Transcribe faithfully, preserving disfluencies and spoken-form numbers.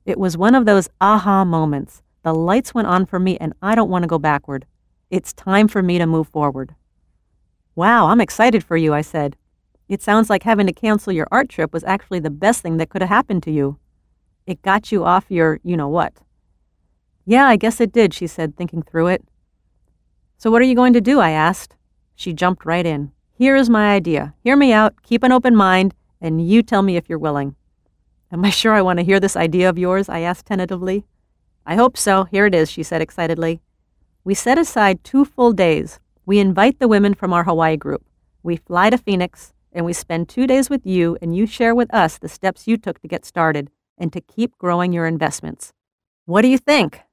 It was one of those aha moments. The lights went on for me and I don't want to go backward. It's time for me to move forward. Wow, I'm excited for you, I said. It sounds like having to cancel your art trip was actually the best thing that could have happened to you. It got you off your you-know-what. Yeah, I guess it did, she said, thinking through it. So what are you going to do, I asked. She jumped right in. Here is my idea. Hear me out, keep an open mind, and you tell me if you're willing. Am I sure I want to hear this idea of yours? I asked tentatively. I hope so. Here it is, she said excitedly. We set aside two full days. We invite the women from our Hawaii group. We fly to Phoenix, and we spend two days with you, and you share with us the steps you took to get started and to keep growing your investments. What do you think?